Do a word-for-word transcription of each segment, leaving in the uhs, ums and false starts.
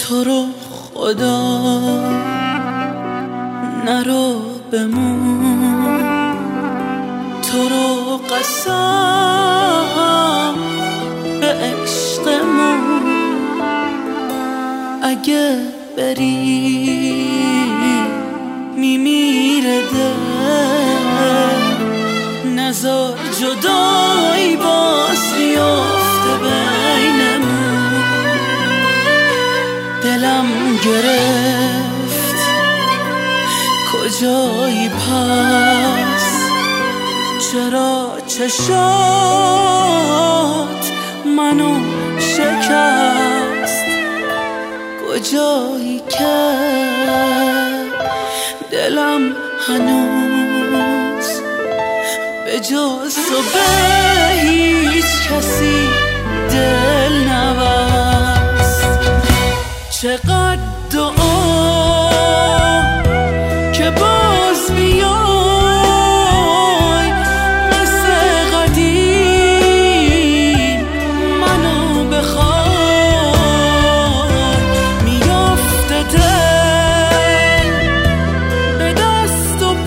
تو رو خدا نرو بمون، تو رو قسم به عشقمون، اگه بری میمیره دل، نزار جدایی باز بیافته بینمون. دلم گرفت کجایی پس، چرا چشات منو شکست، کجایی که دلم هنوز به جز تو به هیچ کسی دل نبست. چقدر دعا که باز بیای مثل قدیم منو بخوای، میافته دل به دست و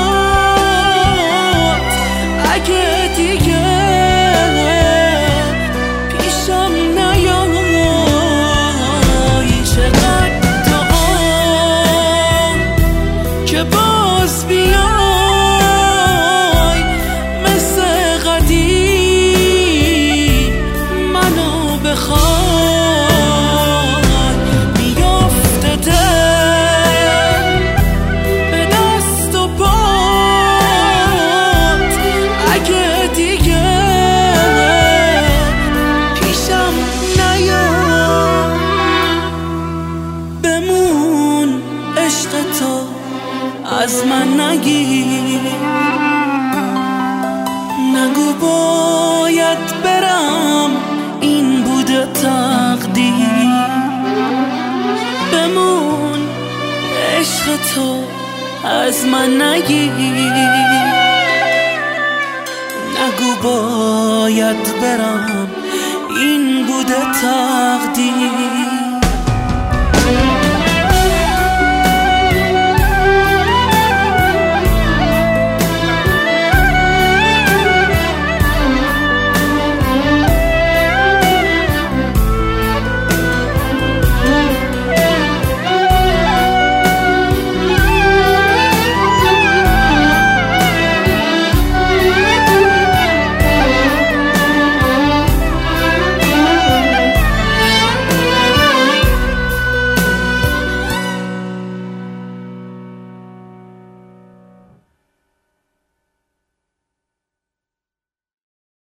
پات، اگه دیگه پیشم نیای. چقدر دعا که باز بیای مثل قدیم منو بخوای، میافته دل به دست و پات، اگه دیگه پیشم نیای. بمون عشق تو از من نگیر، نگو باید برم این بوده تقدیر. بمون عشق تو از من نگیر، نگو باید برم این بوده تقدیر.